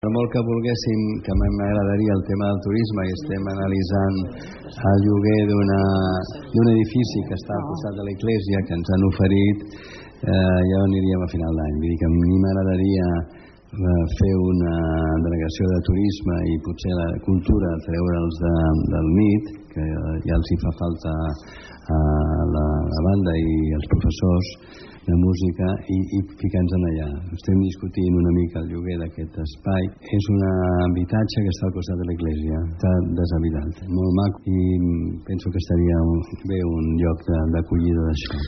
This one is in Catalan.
Per molt que volguéssim, que m'agradaria el tema del turisme i estem analitzant el lloguer d'un edifici que està al costat de l'església que ens han oferit, ja aniríem a final d'any. Vull dir que a mi m'agradaria fer una delegació de turisme i potser la cultura, treure'ls del MIT, que ja els hi fa falta a la banda i als professors de música, i ficar-nos allà. Estem discutint una mica el lloguer d'aquest espai. És un habitatge que està al costat de l'església, està deshabitat, molt maco, i penso que estaria bé un lloc d'acollida d'això.